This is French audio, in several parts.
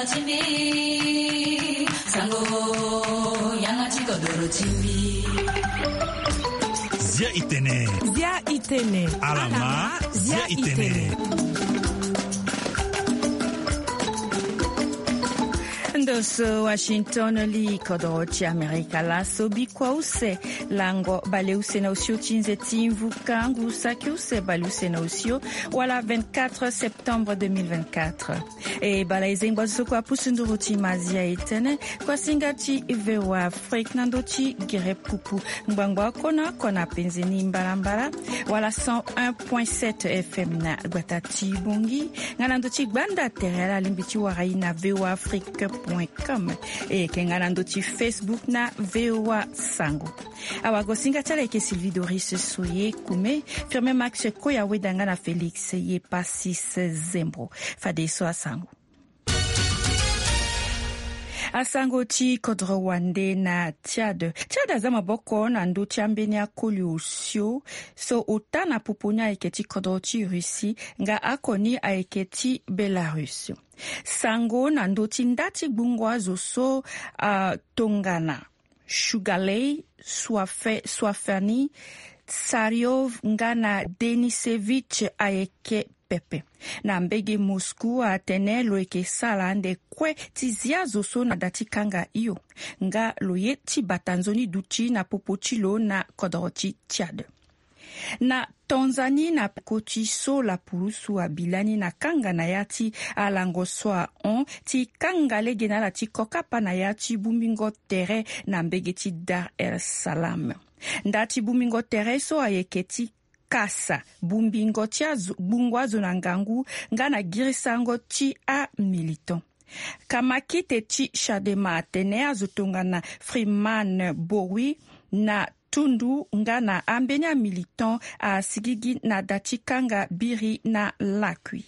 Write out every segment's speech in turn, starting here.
chimbi sango yanga chikodoro chimbi Zia itene alama zia itene Ndoso Washington li kodorochi Amerika la sobi kwa use lango bale use na usio chinze timvu kangu saki use bale use na usio wala 24 septembre 2024 e bala izengwa kwa pusunduru ti mazia itene kwa singati vewa Afrique nandochi gire pupu mbangwa kona penzeni mbalambala wala 101.7 FM na Guatati Bongi nganandochi gbanda terela limbiti warai na vewa Afrique e kengana ndoti Facebook na VOA Sango. Awago singatala ke Sylvie Doris Soye kume firme Max Koya wedanga na Felix ye pasis Zembro fadeso asango. Asango ti kodro wande na Tchad azama boko na ndo tiambeni akoli usio so utana pupunya eketi kodro ti Russie nga akoni a eketi Belarus. Sango na ndo ti ndati gbungwa zo so tongana Shugalei Swafani Tsariov nga na Denisevich aeke pepe na mbege Moscou atene loeke sala ande kwe tizia zoso na dati kanga iyo nga loye ti batanzoni duchi na popochilo na kodrochi Tchad. Na Tanzanie na koti so la purusu abilani na kanga na yati alango soa on ti kanga legena la ti kokapa na yati bumbingo tere na mbege ti Dar es Salaam. Ndati bumbingo tere so ayeketi kasa bumbingo tia bungwazo na ngangu nga na girisango ti a militant. Kamakite ti Chadema atene azotonga na Freeman Bowie na tundu nga na ambenya militant a sigigi na dati kanga biri na lakwi.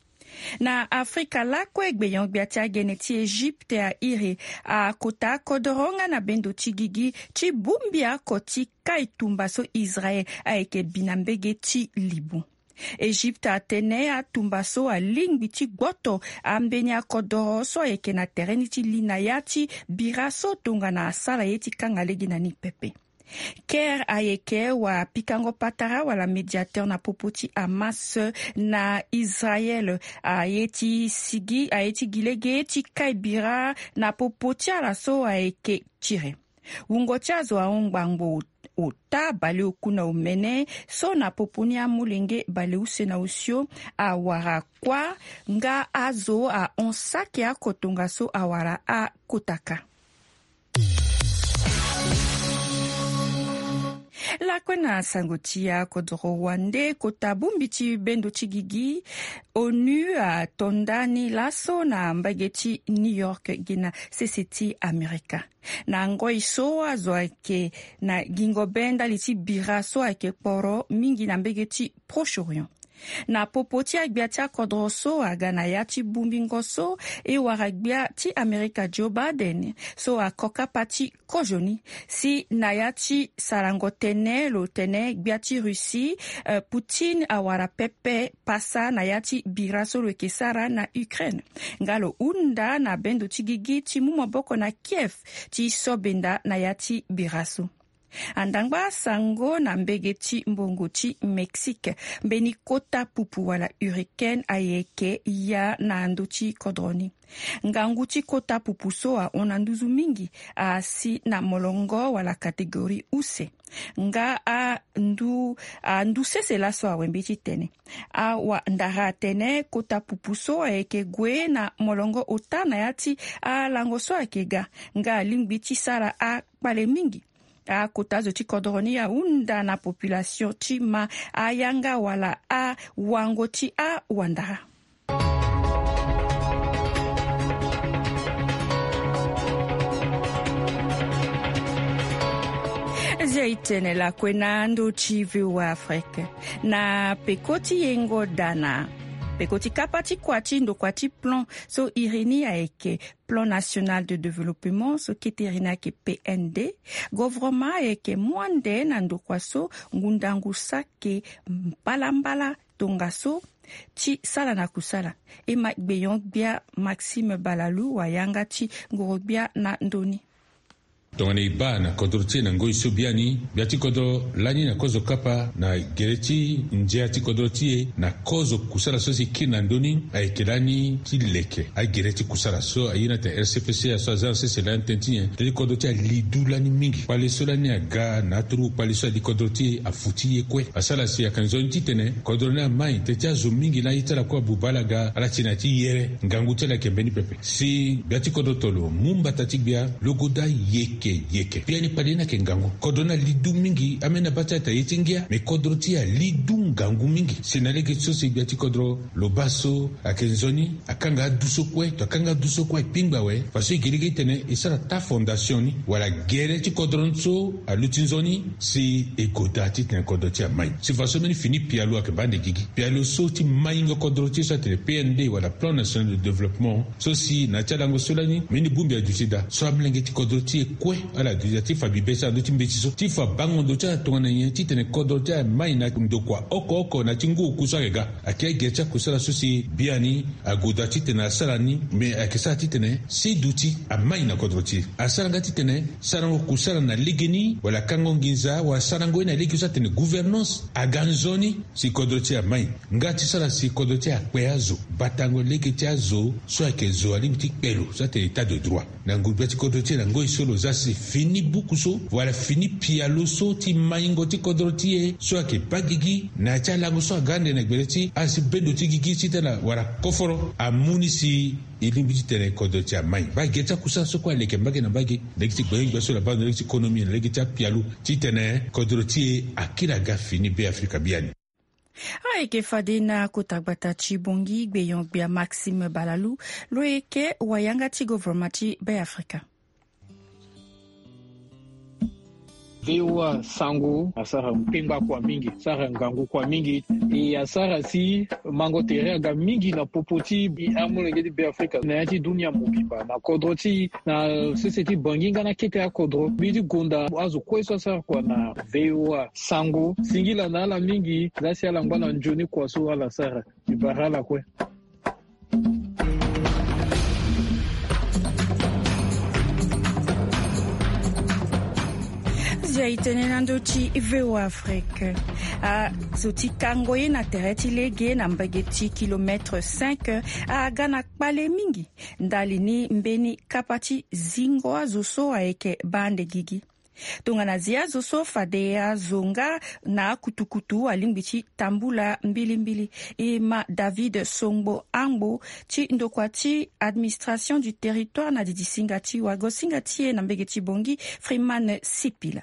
Na Afrika lako egbeyon gbiatia geneti Egypte a ire a kota kodoronga na bendo tigigi ti bumbia koti kaitumba so Israel a eke binambege ti libu. Egypte a tene a tumbaso a lingbi ti gboto a mbenya kodoro so eke na tereni ti lina yati biraso tonga na asala yeti kanga legi na ni pepe. Ker ayeke wa pikango patara wala mediateur na popoti Hamas na Israel ayeti gilege ti kaibira na popoti ala so ayeke tire. Wungo chazo a ongbangbo ota bale okuna umene so na poponi a mulenge bale use na usio a wara kwa nga azo a onsake a kotonga so a wara a kotaka. La kwena sangotia kodro wande kota bumbiti bendo chigigi ONU a tondani laso na mbageti New York gina CCT Amerika. Na ngoi so azoake na gingo benda liti biraso ake poro mingi na mbageti Proche-Orient. Na popoti agbiatia kodroso agana yati bumbingoso e waragbia ti Amerika Joe Biden so a koka pati kojoni si nayati sarangotene lo tene gbiati Russie Putin awara pepe pasa nayati biraso lo kesara na Ukraine ngalo unda na bendo tigigi ti mumaboko na Kiev ti sobenda nayati biraso. Andangba sango na mbegeti mbongochi Mexique mbeni kota pupu wala hurricane ayeke ya na andochi kodroni. Nganguchi kota pupu soa onanduzu mingi asi na molongo wala kategori use. Nga ndu sese la soa wembiti tene. Wa ndara tene kota pupu soa eke gwe na molongo otana yati lango soa kega. Nga lingbiti sara a pale mingi. A kotazo ti kodroni ya unda na population ti ma ayanga wala a wango ti a wandara. Zeitene la kwenando ti VOA Afrique na pekoti yengo dana. Pekoti kapati kwati ndo kwati plan so irini aeke plan national de développement so keterina ke PND gouvernement aeke mwande na ndo kwaso ngundangu sake mpalambala tongaso ti sala na kusala e gbeyon gbia Maxime Balalu wayanga ti ngorogbia na ndoni. Tongani ba na kodorti na ngoi subiani biati kodo lani na kozo kapa na gereti njea ti kodorti na kozo kusala so si kina ndoni ay kelani ti leke ay gereti kusala so ayina te RCPC so azan se la intentien de kodorti lidu lani mingi pale so lani aga na tru pale so di kodorti afuti ekwe asala si akanzon titene kodorna mai te tia zo mingi la itala kwa bubalaga ala tinati yere ngangu tela kembeni pepe si biati kodotolo mumba tatibia logoda yeke pia ni padina ke ngangu kodona lidu mingi amena batata yetingia me kodroti ya lidu ngangu mingi sinaleke tsosi biati kodro lobaso akenzoni akanga duso kwe pingba we faso igirige tene isara ta fondation ni wala gere ti kodronso alutinzoni si egodati tene kodroti ya mai si faso meni fini pialo akebande gigi pialo so ti mai ngo kodroti so tene PND wala plan national de développement so si na chalango solani meni bumbi adusida so amlenge ti kodroti kwe ala dujati fa bibesa do timbetiso tifa bango do cha tongana yenti tene kodo cha mai na ndokwa oko na tingu kusarega akia gecha kusala susi biani agoda titena salani me akisa titene si duti a mai na kodroti asala titene sarango kusala na ligeni wala kango nginza wa sarango na ligisa tene gouvernance aganzoni si kodroti a mai ngati sala si kodroti a kweazo batango legeti azo so akezo alimti pelo ça te état de droit na ngubeti kodroti na ngoi solo zasi fini bukuso wala fini pialoso ti maingo ti kodrotie so ake bagigi na chalango so gande na gbereti asi bedo ti gigi titela wala koforo amunisi ilimbiti tene kodrotia mai ba geta kusa so kwa leke mbage na mbage lekiti gbengi so la ba lekiti economy lekiti pialo titene kodrotie akira ga fini be Afrika biani. Aike fade na kotagbata chi bongi gbeyon bia Maxime Balalu loeke wayanga ti governmenti be Afrika. VOA sango asara mpemba kwa mingi sara ngangu kwa mingi e asara si mango terega mingi na popoti amulenge di be Afrika na yati dunia mobimba na kodroti na society banginga na kete ya kodro bidi gonda azu kweso asara kwa na VOA sango singila na ala mingi zasi ala ngwana njoni kwa so ala sara ibarala kwe. Itene nando ti VOA Afrique. Zoti kango ye na tereti lege na mbageti kilometre 5 a gana kpale mingi. Ndalini mbeni kapati zingo azoso aeke bande gigi. Tongana zia zoso fadea zonga na kutukutu alimbichi tambula mbili ma David Songbo Angbo ti ndokwati administration du territoire na didisingati wago singati na mbegeti bongi Freeman Sipila.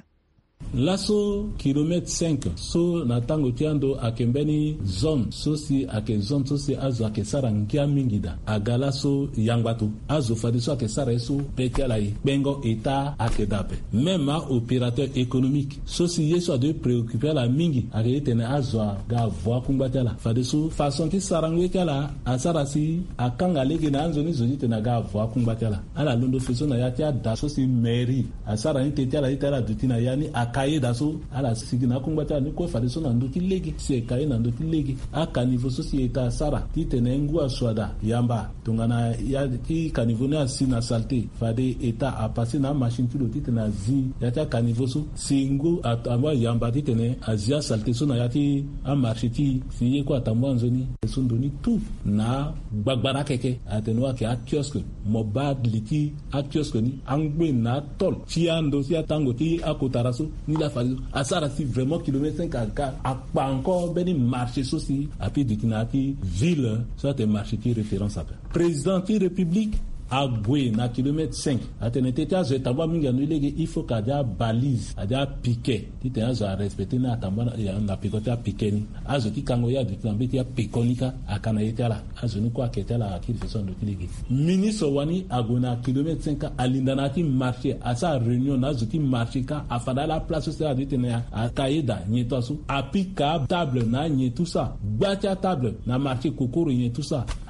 Laso kilomètre 5 so na tango tiando akembeni zone so si ake zone so si azo ake sara nkia mingida agala so yangbato azo fadiso ake sara eso petialai bengo eta ake dape même opérateur économique so si yeso de préoccuper la mingi ake tene azo ga voa kumbatala fadiso façon ti sarangwe kala asara si akanga lege na anzo ni zoni tena ga voa kumbatala ala londo feso na yatia da so si mairie asara ni tetiala itala dutina yani kaye daso ala sigina kungbata ni ko fadiso na ndoki legi se kaye na ndoki legi aka niveau société sara ti tenengu aswada yamba tongana ya ti kanivo na sina salté fade état a passé na machine ti ti tena zi ya ta kanivo so singu atamba yamba ti tene azia salté so na ya ti a marché ti siye ko atamba nzoni so ndoni tout na gbagbara keke atenwa ke a kiosque mobile a kiosque ni angbe na tol ti ando ti atango ti akotaraso ni la fali asara si vraiment kilomètre 5 a pas encore beni marché soci a puis ditinati ville ça te marché qui référence à président de la république a gwe na kilomètre 5 atenete ta zo tamba minga no lege il faut kaja balise aja piquet tite azo a respecter na tamba ya na pikota pikeni azo ki kango ya ditambeti ya pikonika akana yetala azo ni kwa ketala akili façon de lege ministre wani agona kilomètre 5 alindanati marché asa réunion na zo ki marché ka afada la place so aditene a kaida nyetosu apika table na nyetusa gbacha table na marché kokoro nyetusa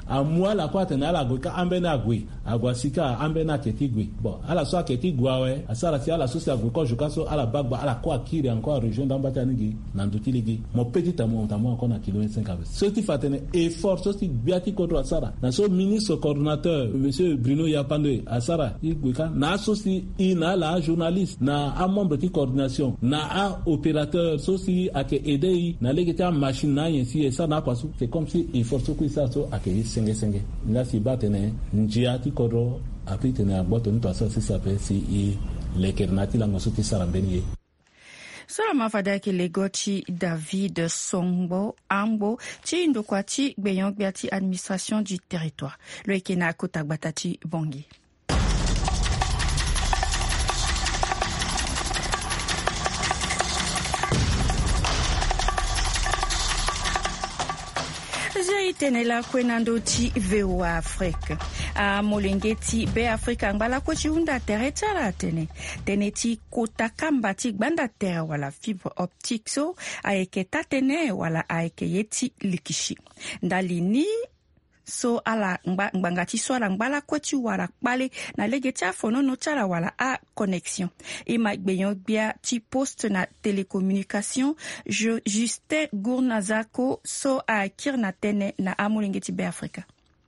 a moi la kwa tena ala gwe ka ambe na gwe agwa sika ambe na keti gwe bon ala so keti gwa we asara si ala so si agwe ko joka so ala bagba ala kwa kiri encore région d'ambata ngi na ndutiligi mo petit amour tamo encore na kilomètre 5 avec ce qui fatene effort so si biati ko asara na so ministre coordinateur monsieur Bruno Yapande asara igwe ka na so si ina la journaliste na a membre de coordination na a opérateur so si ake aider na legeta machine na yensi et ça na kwa so c'est comme si effort so ça so ake senge nga si batene njia ti kodro apite na boto nto asa si sape si i lekernati la ngosuti sarambeni Sora mafadaki legoti David Songbo Ambo ti ndokwa ti gbeyon gbiati administration du territoire le ekena kotagbata bongi. Tenela kwenando ti VOA Afrique a molengeti be Afrika ngala ko ti unda terretara tene ti kota kamba ti gbanda terre wala fibre optique so ayeke tatene wala ayeke yeti likishi ndalini so ala ngbangati so ala ngbala kweti wala kpale na legeti afono no tala wala a connexion ima gbeyon bia ti poste na télécommunication Justin Gournazako so a kirna tene na amulengeti be Afrika.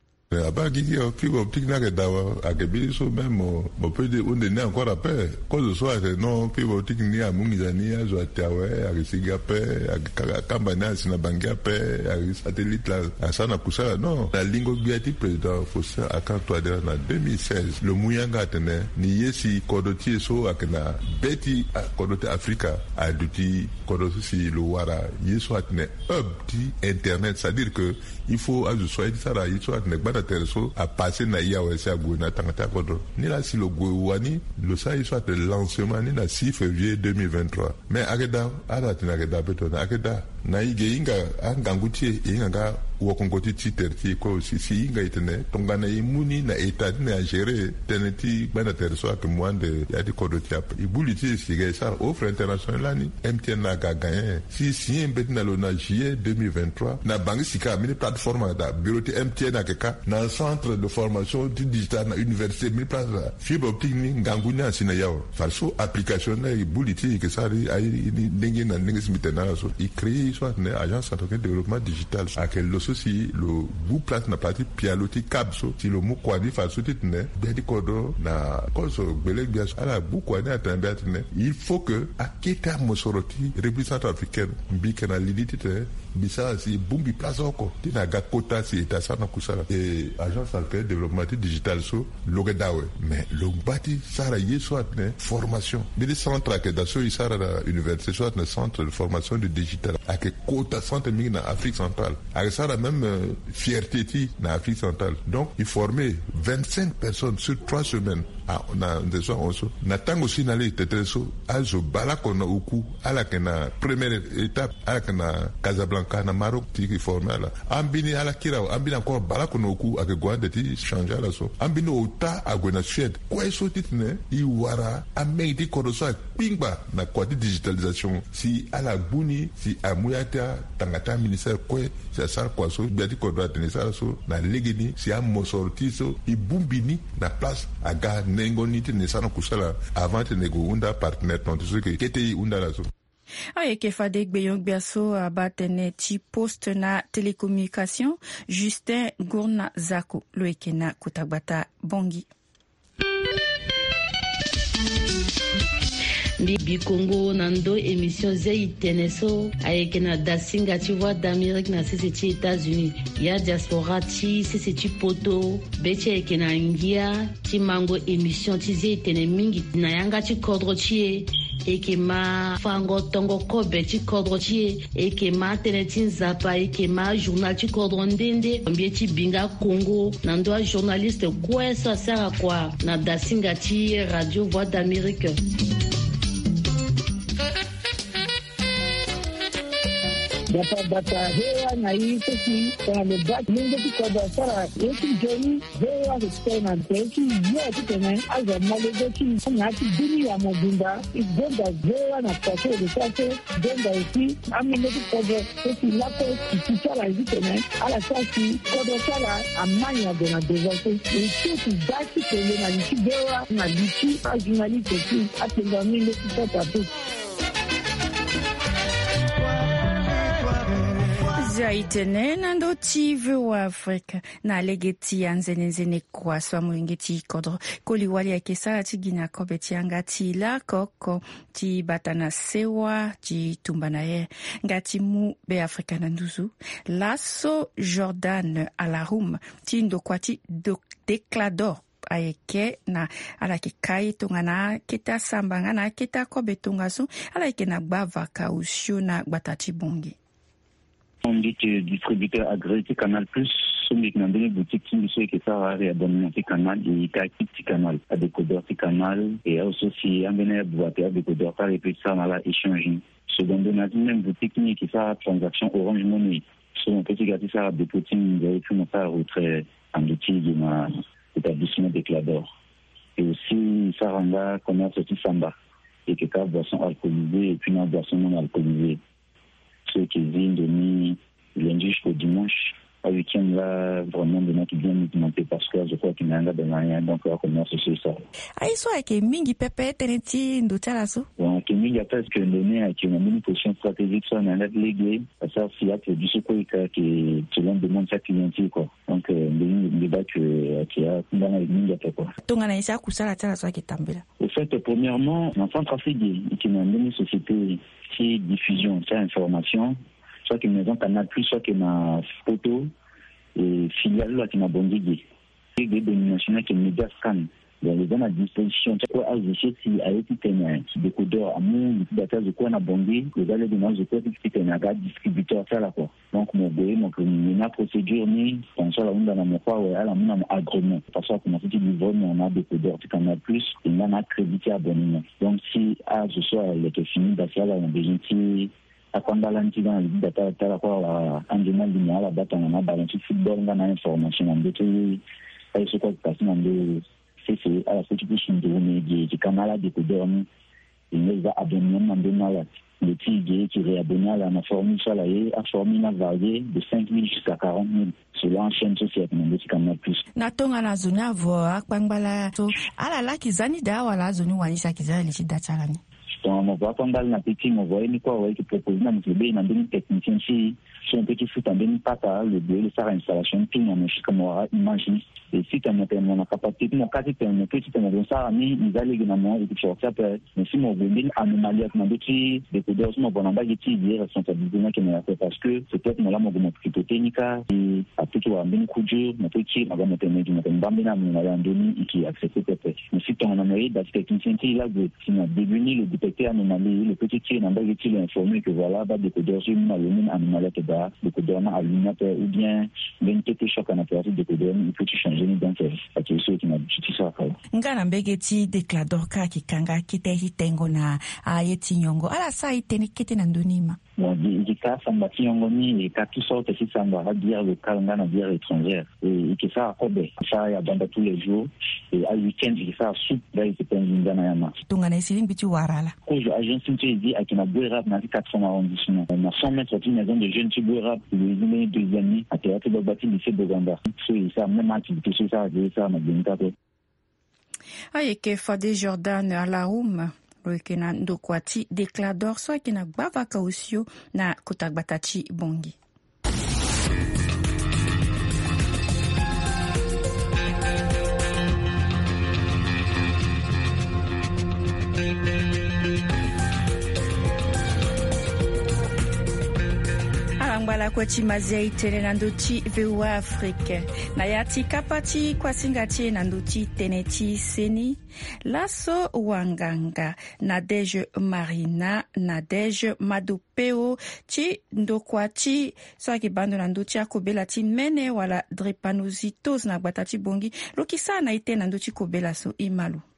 Abagigi fibre optique na dawa akebili so même on peut dire on est encore à paix cause soit non fibre optique ni amungizani azo atawe akisiga paix akambana sina bangia paix ak satellite la asana kusala non la lingo biati président Faustin Akanto Adera na 2016 le muyanga tene ni yesi kodoti so akena beti kodoti Africa aduti kodoti si le wara yeso atne hub di internet, c'est-à-dire que il faut azo soit ça là il soit atne so a passé na iya wese aguna tangata kodro ni la si lo gwani lo sa yi soit le lancement ni na 6 février 2023 mais ageda ala tinageda beto na ageda na ige inga angangutie inga wakongoti ti terti ko si inga itene tongana imuni na etat na gérer teneti bana terso ak mwande ya di kodoti ap ibuliti sige sa offre international ni MTN na ga gagné si mbeti lo na juillet 2023 na bangi sika mini plateforme da bureau ti MTN akeka na centre de formation digital na université mi place fibre optique ni nganguni asina yawo falso application na ibuliti ke sari ay ni ndenge na ndenge simitena so i créer soit une agence centrale de développement digital à quel le souci le bout place na partie pialoti kabso si le mot kwani falso titne bedi kodo na koso belek bien à la bout kwani atambetne il faut que aketa mosoroti République centrafricaine mbikena liditite bisa si bumbi place oko tina gakota si eta sana kusala et agence centrale de développement digital so logedawe mais le bati sara yeso ne formation des centres que dans ce sara la université soit un centre de formation de digital avec quota centre mi na Afrique centrale avec ça la même fierté ti na Afrique centrale donc il formait 25 personnes sur 3 semaines na ndeso onso na tango sinale tetreso azo balako na uku ala kena première étape ala kena Casablanca na Maroc ti formé ala ambini ala kirao ambini encore balako na uku ake gwande ti changer la so ambini ota agwena Suède kwa so titne I wara amedi koroso pingba na kwa digitalisation si ala buni si amuyata tangata ministère kwe si asar kwa so biati kodra tenisara so na legeni si amosorti so ibumbini na place aga nengoniti nesana kusala avant nego unda partenaire tonto so ke kete unda la so Ayeke fade gbeyon gbiaso abatene ti poste na télécommunication Justin Gournazako lo ekena kotagbata bongi. Bibi Congo nando émission zai teneso ayeke na dasinga ti voix d'Amérique na sisi ti États-Unis ya diaspora ti sisi ti poto be ti ayeke na ngia ti mango émission ti zai tene mingi na yanga ti kodro ti e eke ma fango tongo kobe ti kodro ti e eke ma tene ti nzapa eke ma journal ti kodro ndende mbie ti binga Congo nando a journaliste kue so asara kua na dasinga ti radio voix d'Amérique. bata hewa na hii sisi kwa mabati mingi kwa sara yetu jeni hewa kutena teki yetu tena aza malegochi na kidini ya mobimba igenda hewa na kwa sasa denda isi amene kwa sisi lapo kisara hivi tena ala sasi kwa sara amanya de na dezato isi daki tele na likidewa na liki ajinali teki atenda mingi kwa tu Zaitene nando tive wa Afrika na legeti anzenenzene kwa swa mwingeti kodro koliwali ya kesara tigina kobeti angati la koko ti batana sewa ti tumbanaye ngati mu be Afrika nanduzu laso Jordan Alarum ti ndokwati declador ayeke na alake kai tongana kita sambanga na kita kobetongaso alake na bavaka usio na batati bongi. On dit que distributeur agréé Canal Plus, sur les boutiques qui sont qui ça va réabonner Canal et qui Canal, à décodeur Canal et aussi si un bénéfice boîte à décodeur par les petits ça on a échangé. Seconde on a dit même boutique qui ça transaction Orange Money. Sur un petit gâteau ça des petits et tout mon ça retrait en outil de ma établissement déclador. Et aussi ça renda commerce aussi samba et que cas boisson alcoolisée et puis non boisson non alcoolisée. Ceux qui viennent de nuit, lundi jusqu'au dimanche, à week-end là, vraiment des gens qui viennent m'augmenter parce que je crois qu'il y a un gars de moyen, donc on commence sur ça. Ah, il soit que mingi pepe teneti ndotalaso. Bon, que mingi a presque donné à qui on a mis une position stratégique sur un légué, ça s'il y a que du secours qui selon demande sa clientèle quoi. Donc le débat qui a dans avec mingi a fait quoi. Donc on a essayé kusala tala so qui tambela. Au fait, premièrement, en centre africain, qui m'a donné une société qui diffusion, c'est information, soit que maison Canal Plus, soit que ma photo et filiale là qui m'a bondé. Et des dominations qui média scan. Les gens à disposition, tu vois, ajouter si a été un décodeur à mon data de quoi on a bondé, les gars les demandes de quoi c'est un gars distributeur ça là quoi. Donc mon boy, mon la procédure ni on soit là on dans mon quoi ouais, à la mon agrément. Parce que comment tu dis on a décodeur tu Canal Plus, il en a crédité abonnement. Donc si à ce soir les que fini d'achat là on besoin de à quand balancer dans le data là quoi en général il y a la data on a balancé football on a information on détaillé et ce quoi passe dans le c'est à la situation de médias du canal à décoder il les a abonnés dans le tigre qui réabonne à la formule salariée à formule variée de 5 000 jusqu'à 40 000 selon chaîne sociale de Canal Plus. Natonga na zona vo akwangbala so ala la kizani da wala zoni wanisa kizali chidatalani. Donc on voit quand na petit on voit ni quoi ouais qui propose na mzebe na ndeni technicien si un petit foot en ndeni pata le bleu faire installation tout on est comme on imagine et si tu as mon capacité mon cas c'est un petit on ça ni ils allaient également et puis ça peut mais si mon vendin anomalie na petit décodeur mon bon en bas qui est responsabilité qui m'a fait parce que peut-être moi là mon technique et à tout ou ndeni kujo mon petit on va mettre mbambina mon là ndeni qui accepte peut-être mais si tu en Amérique dans technicien qui là qui m'a débuté le détecter anomalie le petit qui n'a pas été informé que voilà ba décodeur sur une anomalie que ba décodeur na allumateur ou bien même quelque chose qu'on a perdu décodeur il peut changer donc c'est ce qui m'a dit ça quoi ngana mbegeti declador ka kikanga kitehitengo na ayeti nyongo ala sa iteni kete na ndonima bon dit ka samba nyongo ni et ka tout sorte si samba va dire le calendrier na dire étrangère et que ça akobe ça ya banda tous les jours et à week-end il ça soup là il se prend ngana ya ma tungana isiling bitu warala ko je agence qui dit à kina Bouérap na 400 arrondissement on a 100 mètres d'une maison de jeunes sur Bouérap les deux années à théâtre de bâti lycée de Ganda c'est ça même activité sur ça na binta ayeke fade Jordan Alarum lokena ndokwati declador so kina bava kausio na kotagbatachi bongi. Ngala kwa chimazia itene na nduchi vewa Afrique na yati kapati kwa singati na nduchi teneti seni laso wanganga Nadege Marina Nadege Madupeo chi ndokwachi so akibando na nduchi akobela ti mene wala drepanocytose na batati bongi lokisa na ite na nduchi kobela so imalu.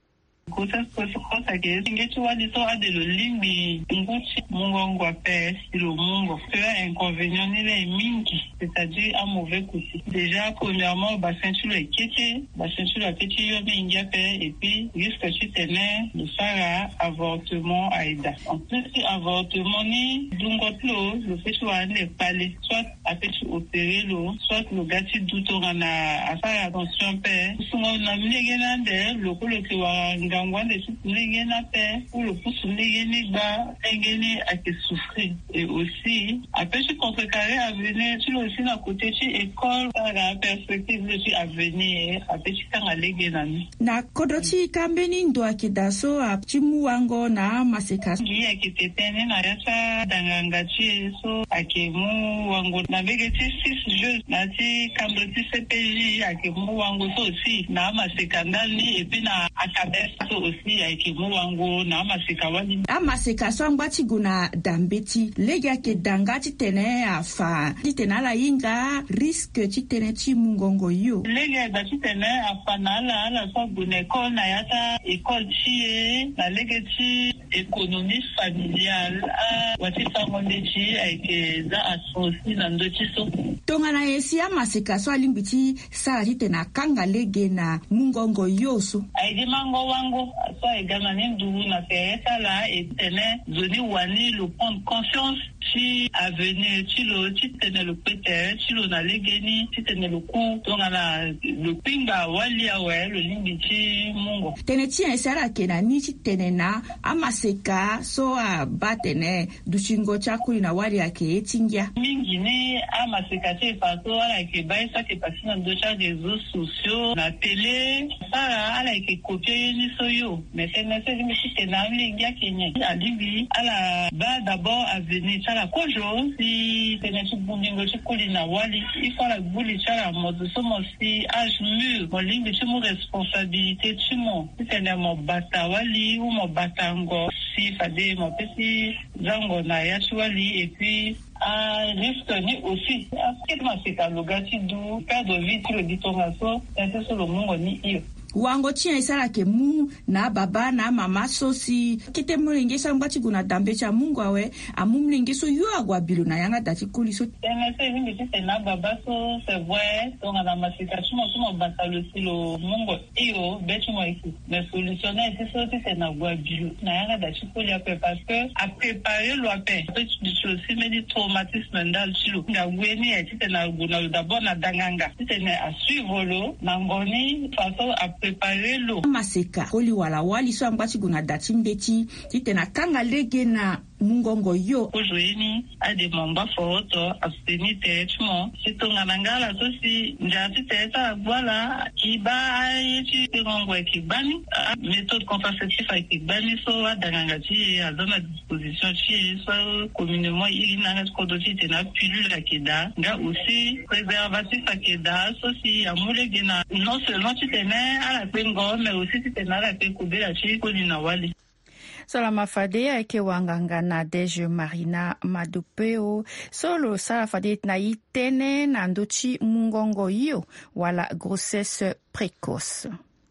Kosa ke singetu wali so ade lo limbi nguchi mungo ngwape silo mungo. Cela inconvénient ni le mingi, c'est-à-dire un mauvais côté. Déjà premièrement bassin est kété, bassin a kété yo mingi pe et puis risque tu tenais le sara avortement aida. En plus avortement ni dungotlo le fait soit ne palais soit a fait opérer l'eau, soit le gâti doutorana à faire attention pe. Souvent na mlegena de le ko wa ngangwande mlegena pe ou le pousse mlegena ba engene a que souffrir et aussi après je contrecarrer à venir tu aussi na côté ci école la perspective de à venir après tu kan alegena na kodoti kambeni ndo akidaso a chimu wango na maseka ni akitetene na yasa danganga ci so akemu wango na begeti 6 jeux na ti kamboti CPJ akemu wango so aussi na maseka ndani et puis na akabesa so aussi akemu wango na maseka wali amaseka so ngwati guna dambeti lega ke dangati tene afa titena la inga risque titene ti mungongo yo lega da titene afa na la so gune ko na yata école ti na lega ti économie familiale wati sangonde ti aike za asosi na ndochi so tongana yesi amaseka so alimbiti sa titena kanga lege na mungongo yoso aide mango wango so egana ndu na pesa la etene zoni wani le prendre conscience si avenir chilo titene le péter chilo na legeni titene le coup donc na le pinga wali awe le limbiti mungo tene ti esara kena ni titene na amaseka so a batene duchingo chakuli na wali yake etingia mingi ni amaseka te fato ala ke baisa ke pasina ndocha réseaux sociaux na télé sara ala ke copier ni soyo mais c'est nécessaire que na lingia kenya alibi ala ba d'abord avenir la kojo si tenetu bundingo chikuli na wali ifala buli chala modu somo si âge mûr molingi chimo responsabilité chimo tene mo bata wali ou mo batango si fade mo pesi zango na yachi wali et puis risque ni aussi akidma sika lugati du perdre vie sur le ditoraso c'est sur le mungo ni iyo wango tia isara ke mu na baba na mama sosi kite mulingisa ngwati guna dambe cha mungu awe amumlingiso yu agwa bilu na yanga dati kuliso tena se vingi tite na baba so c'est vrai donc na masika chimo somo batalo silo mungu iyo betu mo ici mais solutionner c'est ça c'est na agwa bilu na yanga dati kulia pe parce que a préparer lo ape peut tu aussi mais du traumatisme ndal chilo nga weni tite na guna d'abord na danganga tite na suivre lo na ngoni façon préparer l'eau. Maseka koli wala wali so ambati guna dati mbeti titena kanga lege na mungongo yo ojoini ade momba foto absteni techmo sitonga nangala so si njati teta voilà kiba yichi ngongo kibani méthode contraceptive kibani so adanganga ti azona disposition chi so communément il n'a pas de tite na pilule akida nga aussi préservatif akida so si amule gena non seulement titene ala pengo mais aussi titena la pekubela chi koni na wali Salama fade ake wanganga na Deje Marina Madupeo solo sala fade na itene na ndochi mungongo yo wala grossesse précoce.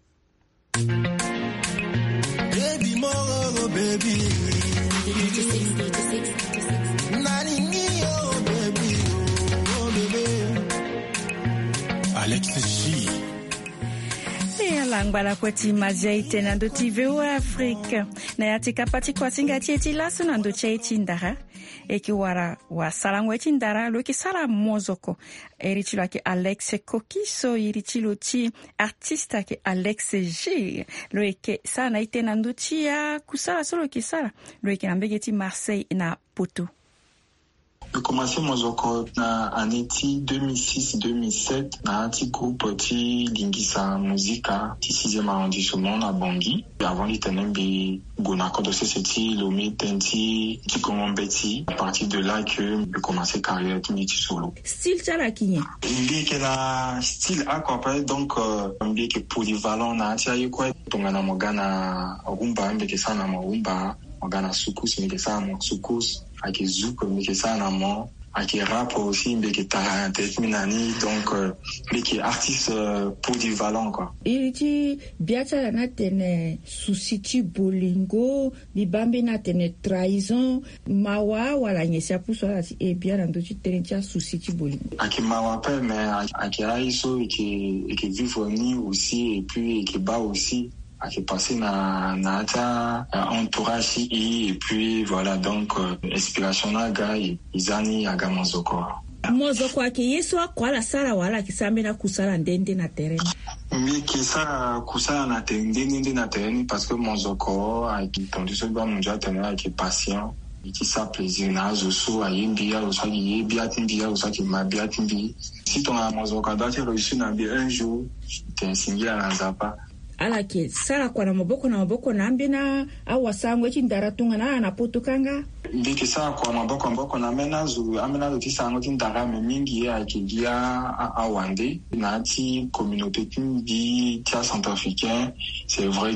Baby mo baby nani mio baby oh baby Alex G langbala kwati majaite na ndo TV wa Afrika na yatika pati kwa tinga tieti laso na ndo chaiti ndara eki wara wa salangwe tindara lo ki sala mozoko erichilo ke Alex Kokiso erichilo ti artista ke Alex G lo eke sana ite na ndo tia kusala solo ki sala lo eke na mbegeti Marseille na Poto. J'ai commencé mozoko na aneti 2006-2007 na anti groupe ti lingisa muzika ti 6e arrondissement na Bangui. Avant l'itenembe gonako de CCT Lomé Tenti ti Komombeti. À partir de là que j'ai commencé carrière ti solo. Style tala kinye. Mbi ke na style aqua donc mbi ke polyvalent na ti ayi kwa tongana mogana rumba mbi ke sana rumba mogana sukus mbi ke sana sukus ake zuko mbi ke sana mo qui rap aussi, mais qui est minani, donc mais qui est artiste polyvalent quoi. Il dit biata na tene susiti bolingo, libambe na tene trahison, mawa wala nyesa puso et bien dans d'autres tene susiti bolingo. Aki mawa pe mais aki aiso et qui vivre ni aussi et puis qui bat aussi. Qui est passé na entourage et puis voilà donc inspiration na ga izani aga mozoko ake yeso akwala sala wala kisambena kusala ndende na terrain mais kisa kusala na ndende na terrain parce que mozoko aki tondu so ba munja tena qui est patient qui ça plaisir na zoso ayimbi ya so ki biatimbi ya so ki mabiatimbi si ton mozoko doit réussir na bien un jour t'es signé à nzapa ala ke sala kwa na maboko na ambina au wasangwe chindaratunga na anapotokanga mbiki sala kwa maboko na amena zo tisango tindara mingi ya kidia awande na ti communauté timbi tia centrafricain c'est vrai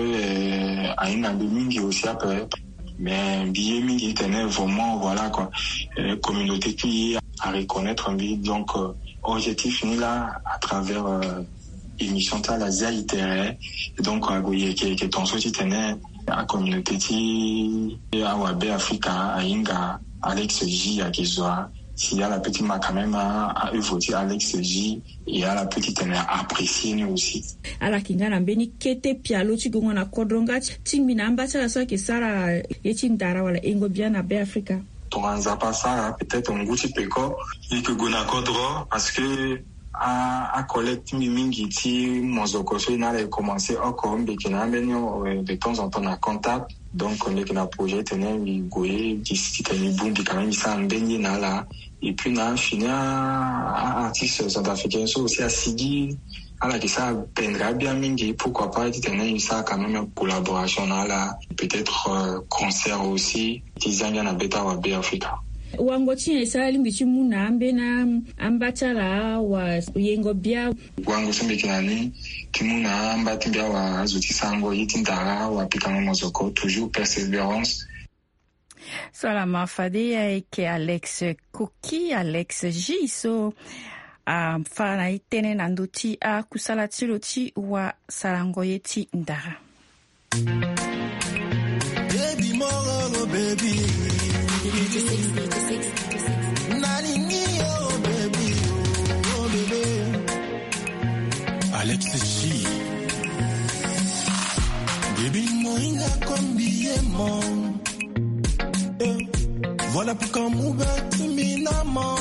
que aina de mingi aussi après mais billet mingi tenait vraiment voilà quoi communauté qui à reconnaître donc objectif ni là à travers émission ta la Zia Iterre donc qui ton sorti tenait à communauté ti à Wabe Africa à Inga Alex J à Kizwa s'il y a la petite ma quand même à voter Alex J et à la petite tenait apprécier nous aussi ala kingana mbeni kete pialo chigonga na kodronga tingmina ambata so ke sara yechindara wala engo bien na Be Africa tonganza pas ça peut-être un goût peko et que gona kodro parce que à collecte mingi ti mozoko so ina a commencé encore mbeki na menyo de temps en temps na contact donc on est na projet tene mi goye d'ici tene bumbi quand même ça mbenye na la et puis na fini artiste sud-africain so aussi à Sidi ala qui ça pendra bien mingi pourquoi pas tene ça quand même collaboration là peut-être concert aussi tizanga na beta wa Be Africa wangochi esali mbichi muna ambena ambatala wa yengo bia wango sombekinani kimuna ambati bia wa zutisango yitindara wa pikanga mozoko toujours persévérance. Salama fadea eke Alex Koki Alex Jiso fana itene nanduti a kusala tiloti wa sarango yeti ndara baby more baby Alex J. Baby moinga kombiemo voilà pourquoi mouga timinamo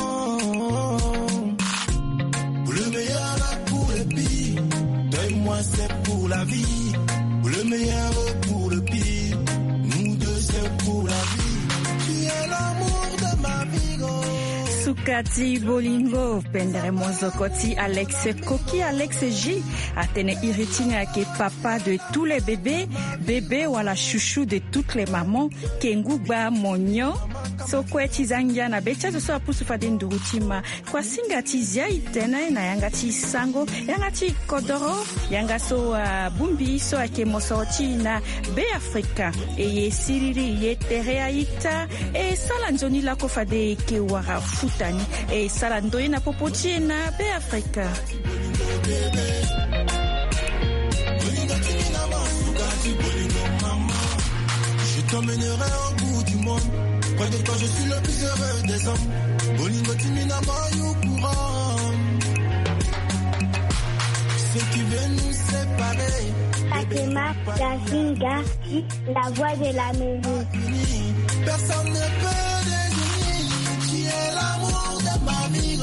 pour le meilleur pour le pire donne-moi c'est pour la vie pour le meilleur pour le pire nous deux c'est pour la vie tu es l'amour de ma vie Sukati bolingo pendere mozokoti Alex Koki Alex J atene iritinga ke papa de tous les bébés wala chouchou de toutes les mamans kenguba monyo so kweti zangia na becha so apusu fadendo rutima kwa singati Zia itena na yangati sango yangati kodoro yangaso bumbi so ake mosoti na Be Africa e siriri yetere aita e salanzoni la kofade ke wara futani e salandoi na popoti na Be Africa je t'emmènerai au bout du monde. Près de toi, je suis le plus heureux des hommes. Bolingo timina mayu courant. Ce qui veut nous séparer. Fatima, la Zinga, la voix de la musique. Personne ne peut désunir. Tu es l'amour de ma vie.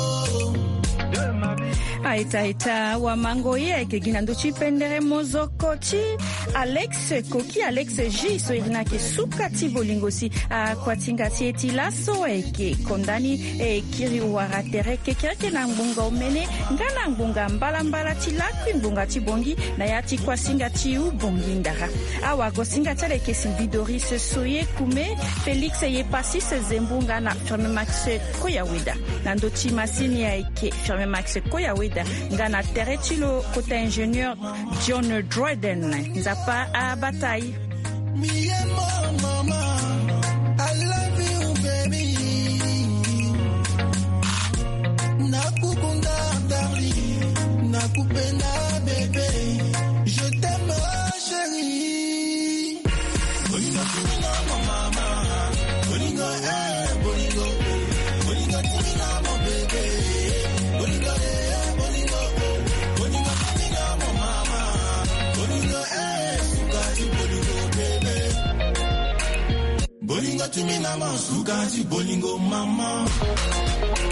Aita wa mango yeke ginando chipendere mozokoti Alex Koki Alex J so irina ke sukati bolingosi kwa tingati eti laso eke kondani kiri waratere ke kireke na ngunga umene ngana ngunga mbala tilakwi ngunga tibongi na yati kwa singati ubongi ndara awa go singati leke Sylvie se soye kume Felix ye pasi se zembunga na Firme Max Koyaweda nando chimasini ya eke Firme Max Koyaweda ngana teretilo kota ingénieur John Dryden nzapa a bataille Me and my mama, I love you baby. nakupenda bébé, je t'aime chérie. Bolingo timina mon mama, bolingo bolingo, bolingo timina mon bébé, bolingo bolingo, bolingo timina mon mama, bolingo sukati bolingo bébé, bolingo timina mon sukati bolingo mama.